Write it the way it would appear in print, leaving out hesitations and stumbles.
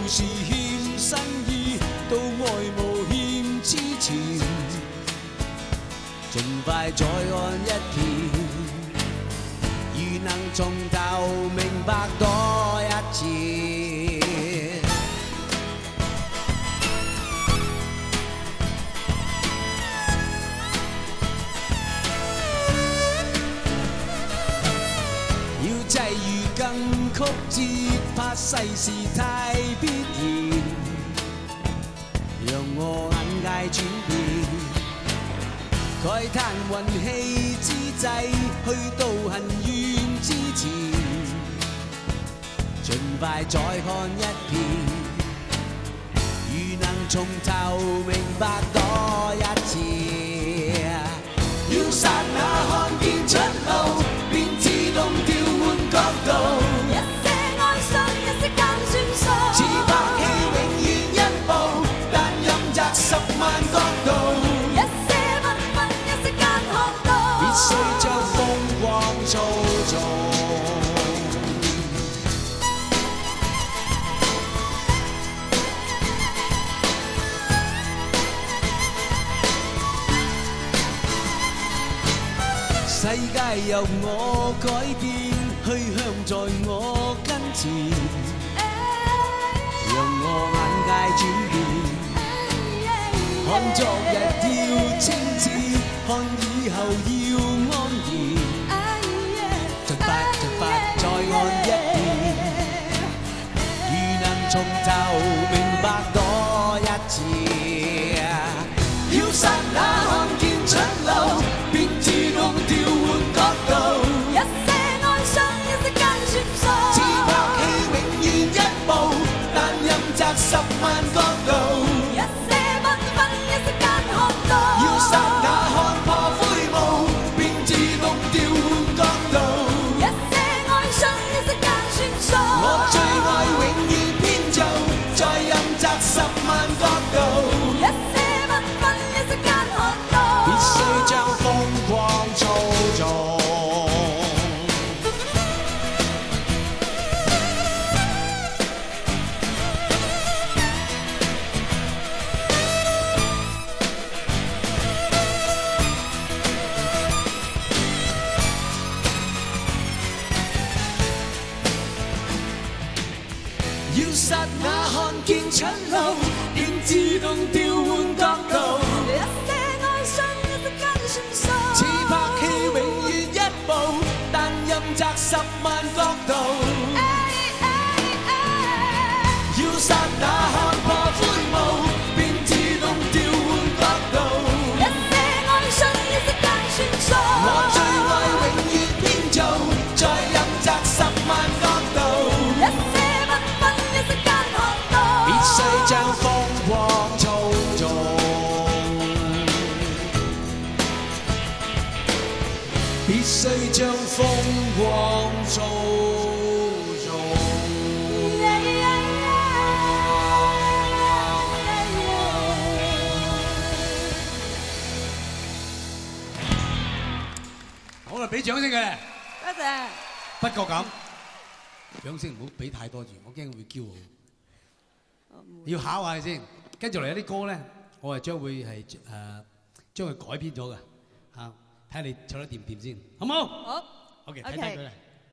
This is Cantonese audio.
時欠新意，到愛無欠痴纏，盡快再看一遍，如能從頭明白多一次。要際遇更曲折，怕世事太必然，讓我眼界轉變，慨嘆運氣之際，去到恨怨之前，盡快再看一遍，如能從頭明白多一次，要剎那看見出路，便自動調換角度， 一些哀傷，一息間算數。 似拍戲永遠一部，但任擇10萬角度， 一些繽紛，一息間看到， 必須將風光操縱。世界由我改變，去向在我跟前，讓我眼界轉變，看昨日要清澈，看以後要安然，盡快再看一遍，如能從頭明白多一次，要剎那看見出路，便自動調換角度， 一些哀傷，一息間算數。 似拍戲永遠一部，但任擇10萬角度， 一些繽紛，一息間看到， 要剎那看破灰霧，便自動調換角度， 一些哀傷，一息間算數。 我最愛永遠編造，在任擇10萬角度， 一些繽紛，一息間看到， 必須將風光操縱。要剎那看見出路，便自動調換角度， 一些哀傷，一息間算數。 似拍戲永遠一部，但任擇10萬角度，要剎那看破灰霧，便自動調換角度， 一些哀傷，一息間算數。 我最愛永遠編造，在任擇10萬角度， 一些繽紛，一息間看到， 必須將風光操縱，必須將風光操縱。 好啦，俾掌聲佢哋。 多謝。 不過咁，掌聲唔好俾太多住，我驚會驕傲。要考下佢先，跟住嚟有啲歌咧，我係將會係將佢改編咗嘅嚇，睇下你唱得掂唔掂先，好唔好？ 好。 OK，睇睇佢嚟。